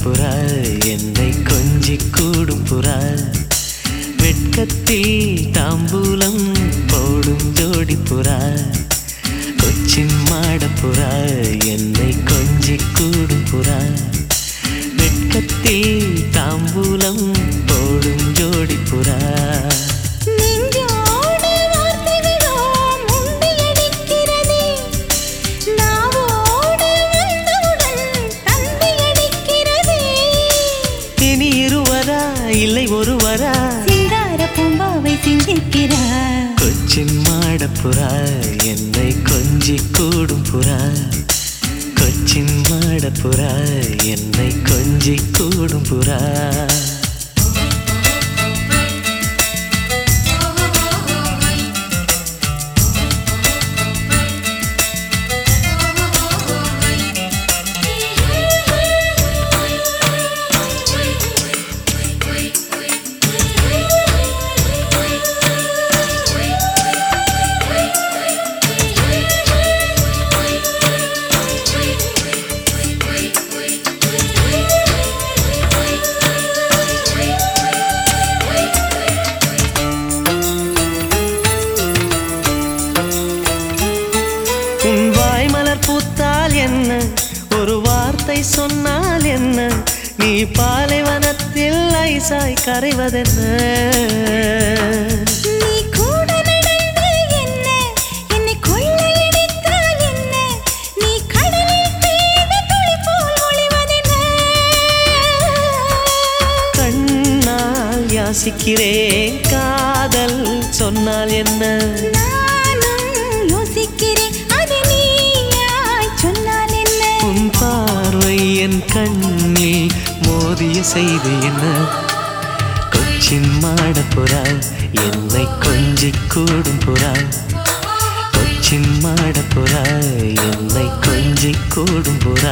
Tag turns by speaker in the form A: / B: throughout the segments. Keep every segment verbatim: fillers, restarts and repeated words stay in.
A: புறா என்னை கொஞ்சி கூடும் புறா வெட்கத்தில் தாம்பூலம் போடும் ஜோடி புறா கொச்சின் மாடப்புறா என்னை கொஞ்சி கூடும் புறா வெட்கத்தில் தாம்பூலம் போடும் ஜோடி புறா இல்லை ஒருவரா
B: சிங்கார பூம்பாவை சிந்திக்கிறார்
A: கொச்சின் மாடப்புறா என்னை கொஞ்சி கூடும் புறா கொச்சின் மாடப்புறா என்னை கொஞ்சி கூடும் புறா பூத்தால் என்ன ஒரு வார்த்தை சொன்னால் என்ன நீ பாலைவனத்தில் ஐசாய் கரைவதென்ன
B: நீ கூட நடந்து என்ன என்னை கொள்ளையடித்தால் என்ன நீ கடலில் பெய்த துளி போல் ஒளிவதென்ன
A: கண்ணால் யாசிக்கிறேன் காதல் சொன்னால் என்ன
B: நானும் யோசிக்கிறேன்
A: உன் பார்வை என் கண்ணில் மோதிய செய்தி என்ன கொச்சின் மாடப்புறா என்னை கொஞ்சி கூடும் புறா கொச்சின் மாடப்புறா என்னை கொஞ்சி கூடும் புறா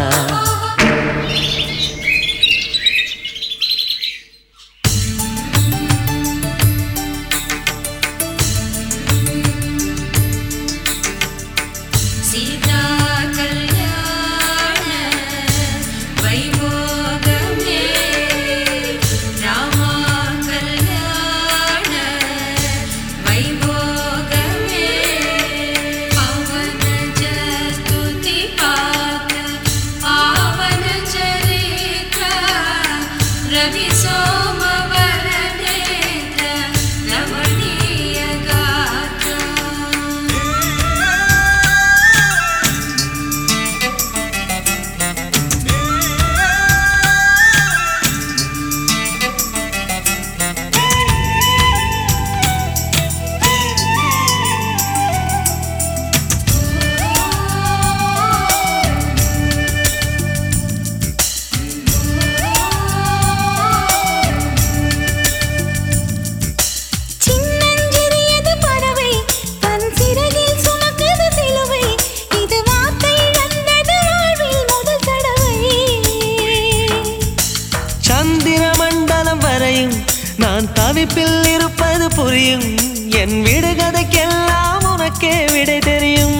A: நான் தவிப்பில் இருப்பது புரியும் என் விடுகதைக்கெல்லாம் உனக்கே விடை தெரியும்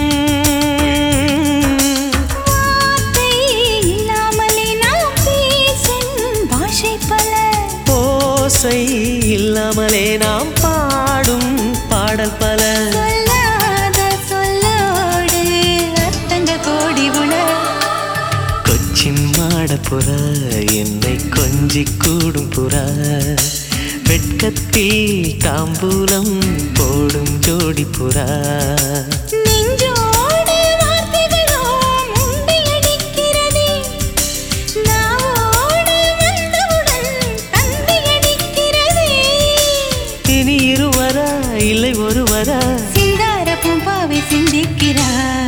B: வார்த்தை இல்லாமலே நாம் பேசும் பாஷை பல
A: ஓசை இல்லாமலே நாம் பாடும் பாடல் பல
B: சொல்லாத சொல்லோடு அர்த்தங்கள் கோடி உள
A: கொச்சின் மாடப்புறா என்னை கொஞ்சி கூடும் புறா வெட்கத்தில் தாம்பூலம் போடும் ஜோடி புறா
B: நெஞ்சோடு வார்த்தைகளோ முண்டியடிக்கிறதே நாவோடு வந்தவுடன் தந்தியடிக்கிறதே
A: இனி இருவரா இல்லை ஒருவரா
B: சிங்கார பூம்பாவை சிந்திக்கிறார்